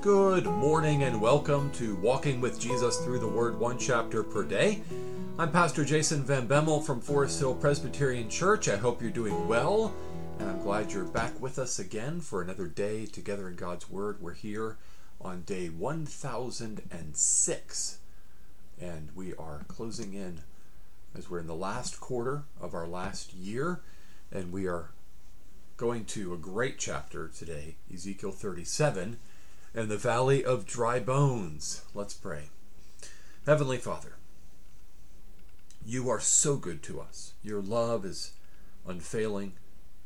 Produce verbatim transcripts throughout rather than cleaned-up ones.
Good morning and welcome to Walking with Jesus Through the Word, one chapter per day. I'm Pastor Jason Van Bemmel from Forest Hill Presbyterian Church. I hope you're doing well, and I'm glad you're back with us again for another day together in God's Word. We're here on day one thousand six, and we are closing in as we're in the last quarter of our last year, and we are going to a great chapter today, Ezekiel thirty-seven, and the Valley of Dry Bones. Let's pray. Heavenly Father, you are so good to us. Your love is unfailing.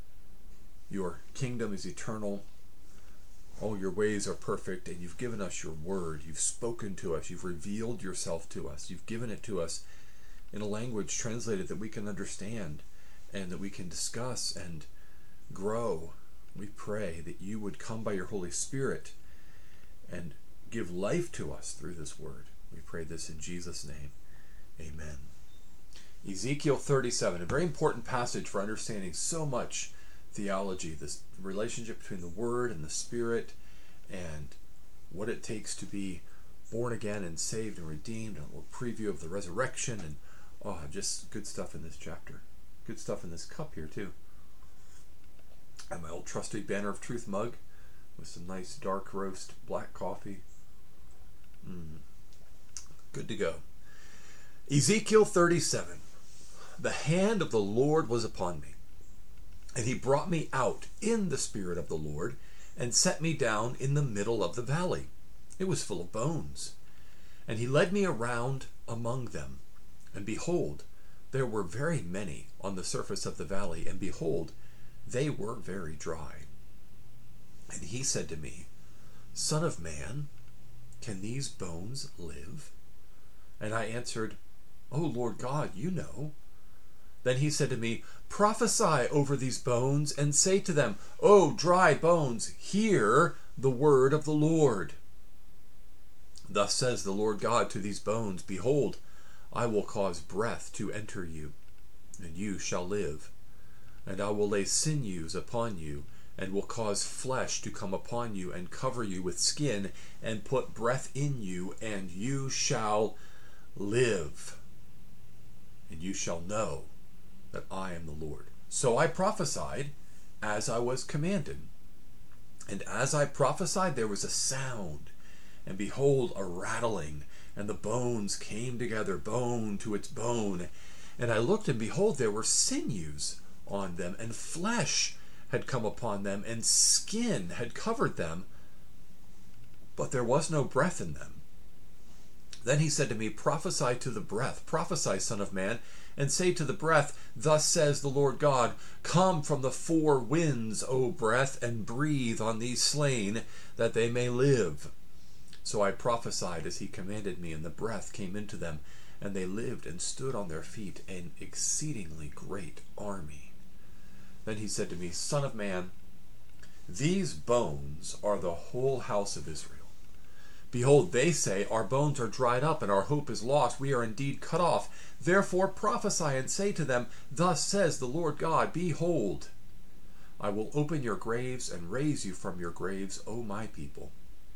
Your kingdom is eternal. All your ways are perfect, and you've given us your word. You've spoken to us. You've revealed yourself to us. You've given it to us in a language translated that we can understand and that we can discuss and grow. We pray that you would come by your Holy Spirit and give life to us through this word. We pray this in Jesus' name. Amen. Ezekiel thirty-seven, a very important passage for understanding so much theology, this relationship between the Word and the Spirit, and what it takes to be born again and saved and redeemed, and a little preview of the resurrection, and oh, just good stuff in this chapter. Good stuff in this cup here, too. And my old trusty Banner of Truth mug with some nice dark roast black coffee. Mm. Good to go. Ezekiel thirty-seven. The hand of the Lord was upon me, and he brought me out in the spirit of the Lord, and set me down in the middle of the valley. It was full of bones. And he led me around among them, and behold, there were very many on the surface of the valley, and behold, they were very dry. And he said to me, Son of man, can these bones live? And I answered, O Lord God, you know. Then he said to me, Prophesy over these bones, and say to them, O dry bones, hear the word of the Lord. Thus says the Lord God to these bones, Behold, I will cause breath to enter you, and you shall live. And I will lay sinews upon you, and will cause flesh to come upon you, and cover you with skin, and put breath in you, and you shall live. And you shall know that I am the Lord. So I prophesied as I was commanded. And as I prophesied, there was a sound, and behold, a rattling, and the bones came together, bone to its bone. And I looked, and behold, there were sinews on them, and flesh had come upon them, and skin had covered them, but there was no breath in them. Then he said to me, Prophesy to the breath, prophesy, Son of man, and say to the breath, Thus says the Lord God, Come from the four winds, O breath, and breathe on these slain, that they may live. So I prophesied as he commanded me, and the breath came into them, and they lived and stood on their feet, an exceedingly great army. Then he said to me, Son of man, these bones are the whole house of Israel. Behold, they say, Our bones are dried up, and our hope is lost. We are indeed cut off. Therefore prophesy and say to them, Thus says the Lord God, Behold, I will open your graves and raise you from your graves, O my people.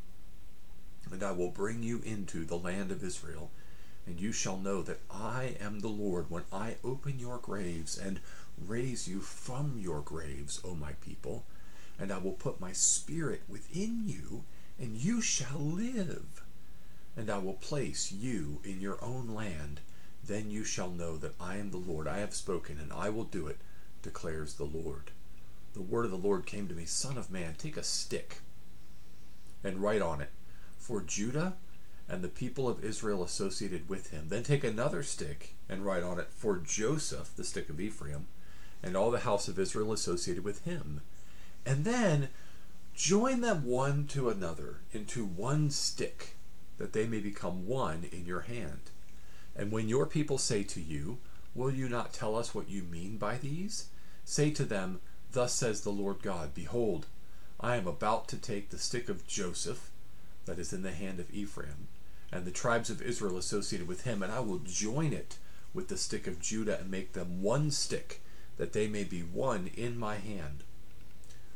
And I will bring you into the land of Israel, and you shall know that I am the Lord when I open your graves and raise you from your graves, O my people, and I will put my spirit within you, and you shall live. And I will place you in your own land. Then you shall know that I am the Lord. I have spoken, and I will do it, declares the Lord. The word of the Lord came to me, Son of man, take a stick and write on it, For Judah and the people of Israel associated with him. Then take another stick and write on it, For Joseph, the stick of Ephraim, and all the house of Israel associated with him. And then join them one to another into one stick, that they may become one in your hand. And when your people say to you, Will you not tell us what you mean by these? Say to them, Thus says the Lord God, Behold, I am about to take the stick of Joseph, that is in the hand of Ephraim, and the tribes of Israel associated with him, and I will join it with the stick of Judah, and make them one stick, that they may be one in my hand.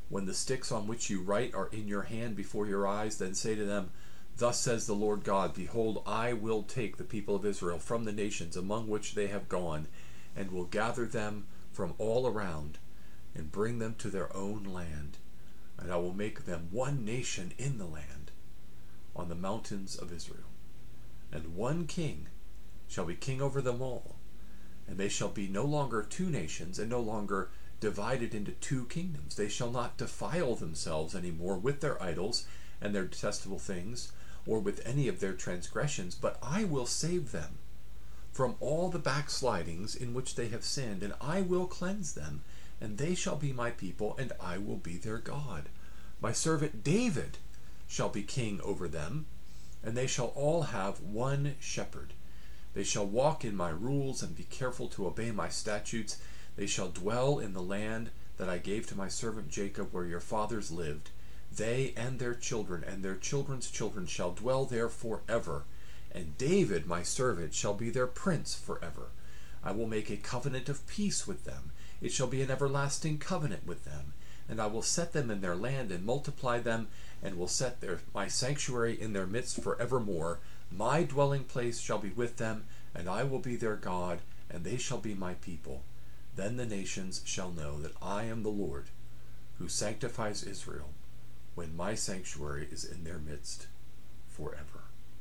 When the sticks on which you write are in your hand before your eyes, then say to them, Thus says the Lord God, Behold, I will take the people of Israel from the nations among which they have gone, and will gather them from all around, and bring them to their own land. And I will make them one nation in the land, on the mountains of Israel. And one king shall be king over them all. And they shall be no longer two nations, and no longer divided into two kingdoms. They shall not defile themselves any more with their idols and their detestable things, or with any of their transgressions, but I will save them from all the backslidings in which they have sinned, and I will cleanse them, and they shall be my people, and I will be their God. My servant David shall be king over them, and they shall all have one shepherd. They shall walk in my rules and be careful to obey my statutes. They shall dwell in the land that I gave to my servant Jacob, where your fathers lived. They and their children and their children's children shall dwell there forever. And David, my servant, shall be their prince forever. I will make a covenant of peace with them. It shall be an everlasting covenant with them. And I will set them in their land and multiply them, and will set their, my sanctuary in their midst forevermore. My dwelling place shall be with them, and I will be their God, and they shall be my people. Then the nations shall know that I am the Lord, who sanctifies Israel, when my sanctuary is in their midst forever.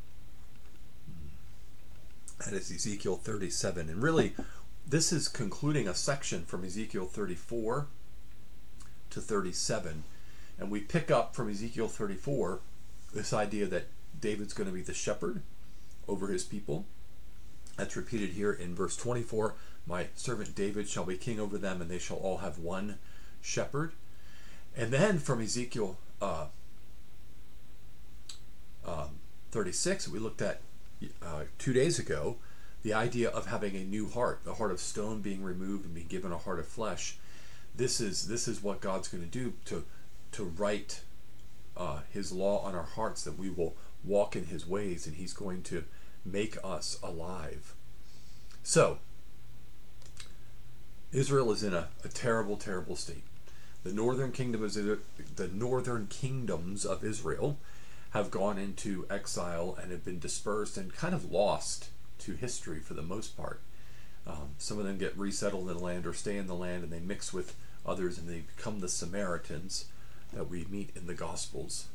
That is Ezekiel thirty-seven. And really, this is concluding a section from Ezekiel thirty-four to thirty-seven. And we pick up from Ezekiel thirty-four this idea that David's going to be the shepherd over his people. That's repeated here in verse twenty-four. My servant David shall be king over them, and they shall all have one shepherd. And then from Ezekiel uh, um, thirty-six, we looked at uh, two days ago, the idea of having a new heart, the heart of stone being removed and being given a heart of flesh. This is this is what God's going to do to to write uh, His law on our hearts, that we will walk in His ways, and He's going to make us alive. So, Israel is in a, a terrible, terrible state. The northern kingdom is the northern kingdoms of Israel have gone into exile and have been dispersed and kind of lost to history for the most part. Um, some of them get resettled in the land or stay in the land, and they mix with others, and they become the Samaritans that we meet in the Gospels.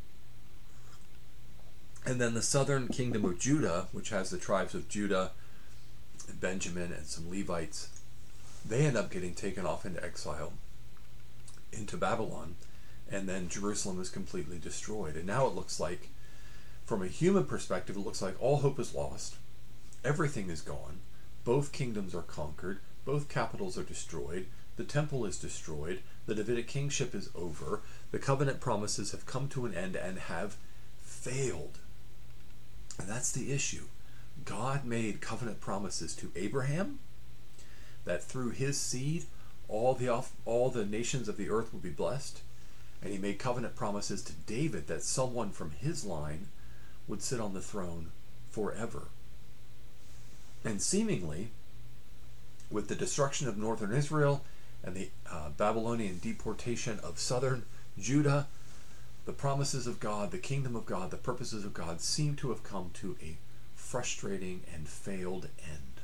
And then the southern kingdom of Judah, which has the tribes of Judah and Benjamin and some Levites, they end up getting taken off into exile into Babylon, and then Jerusalem is completely destroyed. And now it looks like, from a human perspective, it looks like all hope is lost. Everything is gone. Both kingdoms are conquered. Both capitals are destroyed. The temple is destroyed. The Davidic kingship is over. The covenant promises have come to an end and have failed. And that's the issue. God made covenant promises to Abraham that through his seed all the all the nations of the earth would be blessed. And he made covenant promises to David that someone from his line would sit on the throne forever. And seemingly, with the destruction of northern Israel and the uh, Babylonian deportation of southern Judah, the promises of God, the kingdom of God, the purposes of God seem to have come to a frustrating and failed end.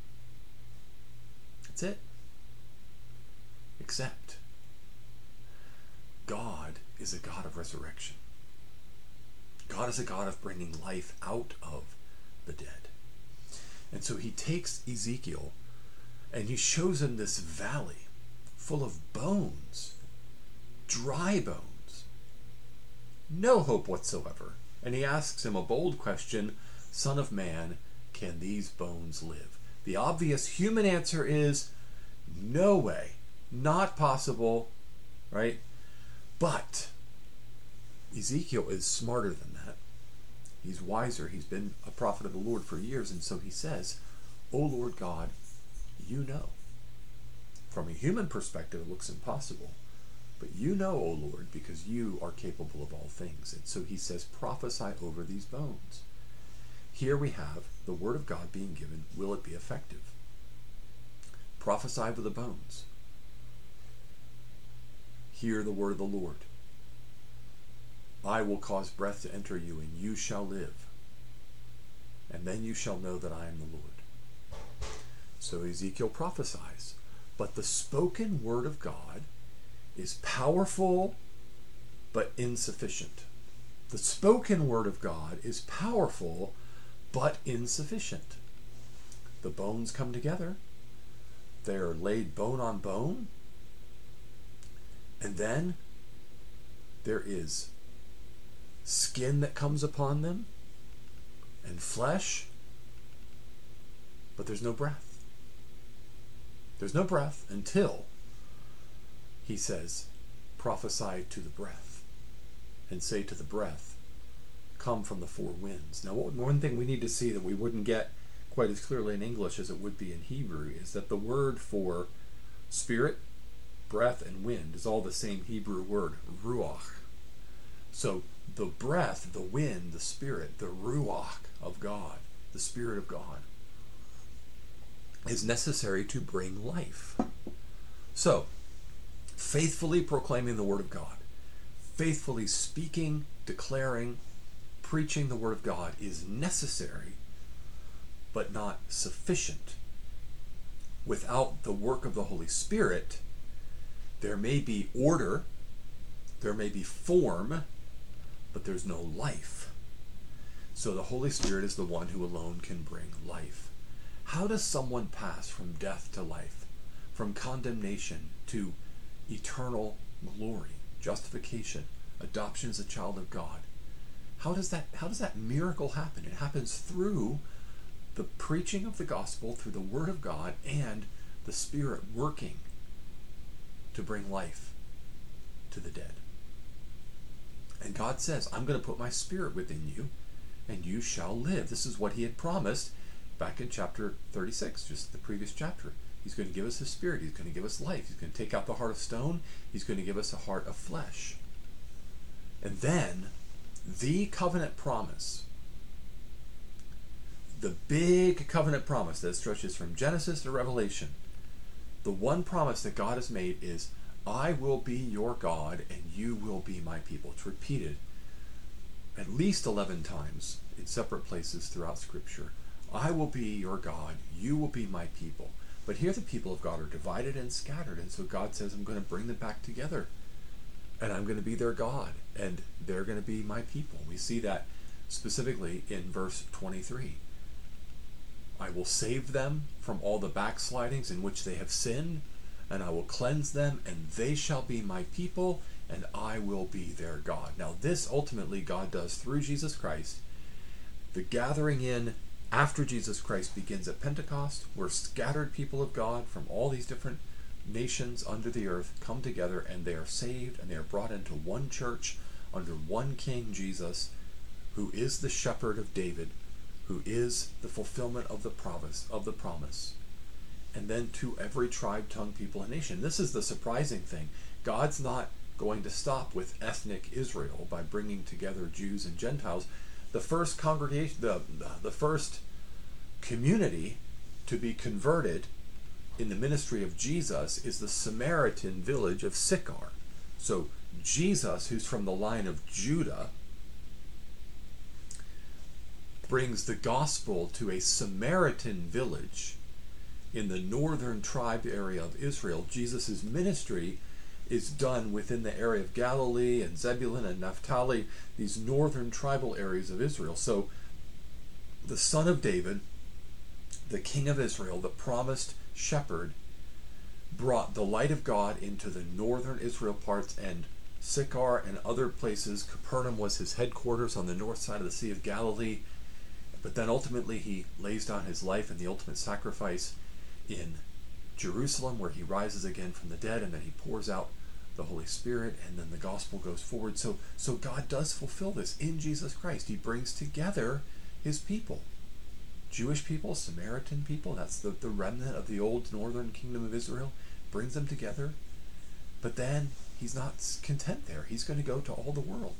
That's it. Except God is a God of resurrection. God is a God of bringing life out of the dead. And so he takes Ezekiel and he shows him this valley full of bones, dry bones, no hope whatsoever. And he asks him a bold question, Son of man, can these bones live? The obvious human answer is no way, not possible, right? But Ezekiel is smarter than that. He's wiser. He's been a prophet of the Lord for years. And so he says, O Lord God, you know. From a human perspective, it looks impossible. But you know, O Lord, because you are capable of all things. And so he says, prophesy over these bones. Here we have the word of God being given. Will it be effective? Prophesy over the bones. hear the word of the Lord. I will cause breath to enter you, and you shall live. And then you shall know that I am the Lord. So Ezekiel prophesies. But the spoken word of God is powerful, but insufficient. The spoken word of God is powerful, but insufficient. The bones come together. They are laid bone on bone. And then there is skin that comes upon them and flesh, but there's no breath. There's no breath until he says, prophesy to the breath and say to the breath, come from the four winds. Now, one thing we need to see that we wouldn't get quite as clearly in English as it would be in Hebrew is that the word for spirit, breath, and wind is all the same Hebrew word, ruach. So the breath, the wind, the spirit, the ruach of God, the Spirit of God, is necessary to bring life. So, faithfully proclaiming the Word of God, faithfully speaking, declaring, preaching the Word of God is necessary, but not sufficient. Without the work of the Holy Spirit, there may be order, there may be form, but there's no life. So the Holy Spirit is the one who alone can bring life. How does someone pass from death to life, from condemnation to eternal glory, justification, adoption as a child of God? How does that, how does that miracle happen? It happens through the preaching of the gospel, through the Word of God, and the Spirit working to bring life to the dead. And God says, I'm going to put my Spirit within you, and you shall live. This is what he had promised back in chapter thirty-six, just the previous chapter. He's going to give us his Spirit. He's going to give us life. He's going to take out the heart of stone. He's going to give us a heart of flesh. And then, the covenant promise, the big covenant promise that stretches from Genesis to Revelation, the one promise that God has made is, I will be your God and you will be my people. It's repeated at least eleven times in separate places throughout Scripture. I will be your God, you will be my people. But here the people of God are divided and scattered, and so God says, I'm going to bring them back together, and I'm going to be their God, and they're going to be my people. We see that specifically in verse twenty-three. I will save them from all the backslidings in which they have sinned, and I will cleanse them, and they shall be my people, and I will be their God. Now this ultimately God does through Jesus Christ. The gathering in after Jesus Christ begins at Pentecost, where scattered people of God from all these different nations under the earth come together, and they are saved, and they are brought into one church under one King, Jesus, who is the shepherd of David, who is the fulfillment of the promise, of the promise. And then to every tribe, tongue, people, and nation. This is the surprising thing. God's not going to stop with ethnic Israel by bringing together Jews and Gentiles. The first congregation, the, the first community to be converted in the ministry of Jesus is the Samaritan village of Sychar. So Jesus, who's from the line of Judah, brings the gospel to a Samaritan village in the northern tribe area of Israel. Jesus' ministry is done within the area of Galilee and Zebulun and Naphtali, these northern tribal areas of Israel. So the son of David, the king of Israel, the promised shepherd, brought the light of God into the northern Israel parts, and Sychar and other places. Capernaum was his headquarters on the north side of the Sea of Galilee. But then ultimately he lays down his life in the ultimate sacrifice in Jerusalem, where he rises again from the dead, and then he pours out the Holy Spirit, and then the gospel goes forward. So, so God does fulfill this in Jesus Christ. He brings together his people. Jewish people, Samaritan people, that's the, the remnant of the old northern kingdom of Israel, brings them together. But then he's not content there. He's going to go to all the world.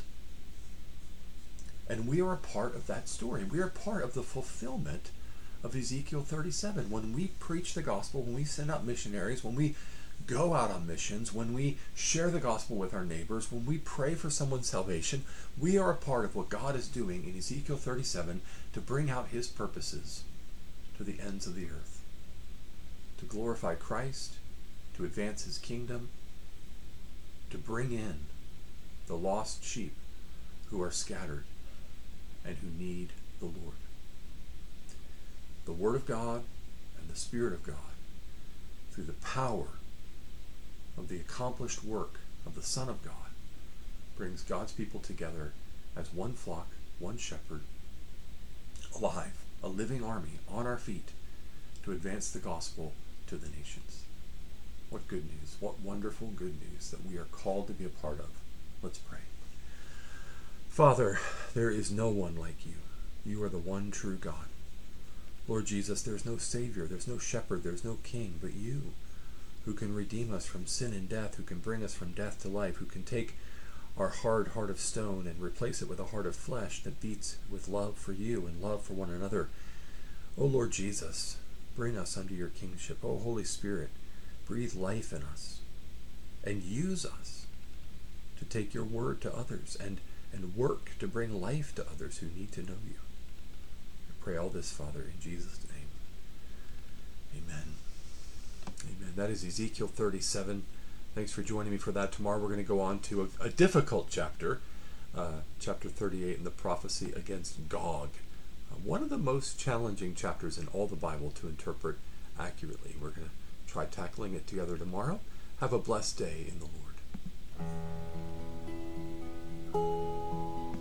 And we are a part of that story. We are part of the fulfillment of Ezekiel thirty-seven. When we preach the gospel, when we send out missionaries, when we go out on missions, when we share the gospel with our neighbors, when we pray for someone's salvation, we are a part of what God is doing in Ezekiel thirty-seven to bring out his purposes to the ends of the earth, to glorify Christ, to advance his kingdom, to bring in the lost sheep who are scattered and who need the Lord. The Word of God and the Spirit of God, through the power of the accomplished work of the Son of God, brings God's people together as one flock, one shepherd, alive, a living army on our feet to advance the gospel to the nations. What good news, what wonderful good news that we are called to be a part of. Let's pray. Father, there is no one like you. You are the one true God. Lord Jesus, there's no Savior, there's no shepherd, there's no king but you, who can redeem us from sin and death, who can bring us from death to life, who can take our hard heart of stone and replace it with a heart of flesh that beats with love for you and love for one another. O Lord Jesus, bring us under your kingship. O Holy Spirit, breathe life in us and use us to take your word to others and, and work to bring life to others who need to know you. I pray all this, Father, in Jesus' name. Amen. Amen. That is Ezekiel thirty-seven. Thanks for joining me for that. Tomorrow we're going to go on to a, a difficult chapter, uh, chapter thirty-eight, in the prophecy against Gog. Uh, one of the most challenging chapters in all the Bible to interpret accurately. We're going to try tackling it together tomorrow. Have a blessed day in the Lord.